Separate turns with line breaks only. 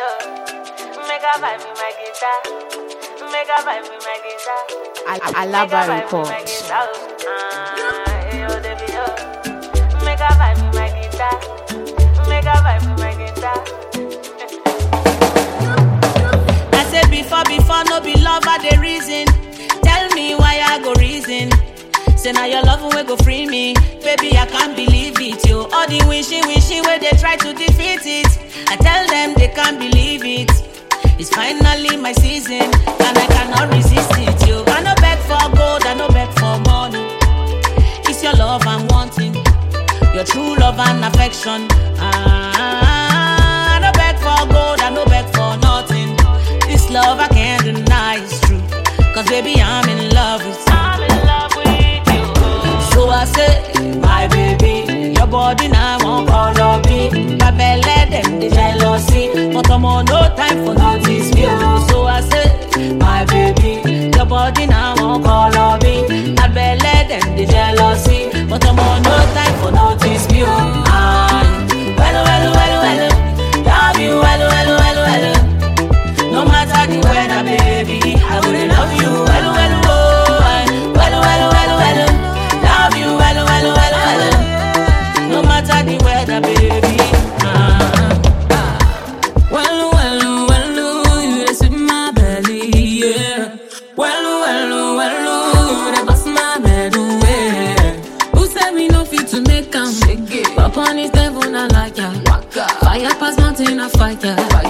Mega vibe with my guitar. Mega vibe with my guitar.
Alaba report.
Mega vibe with my guitar. Mega vibe with my guitar. I said before, no be love at the reason. Tell me why I go reason. Say now your love will go free me. Baby, I can't believe it, yo. All the wishy where they try to defeat it. I tell them they can't believe it. It's finally my season, and I cannot resist it, yo. I no beg for gold, I no beg for money. It's your love I'm wanting, your true love and affection. I no beg for gold, I no beg for nothing. This love I can't deny is true, cause baby I'm in love with you. I'm in love with you. So I say, my baby, your body now won't call up me. My belly them the jealousy, but I'm on no time for notice me. So I say, my baby, your body now won't call up me. My belly them the jealousy, but I'm on no time for notice me. Well, love you, well. No matter the weather, baby, I will love you, well. Love you, well. No matter the weather, baby.
Well, you just in my belly, yeah. Well, they bust my bed away. Who said we no fit to make 'em? Pop on his devil, not like ya. Fire past mountain, I fight ya.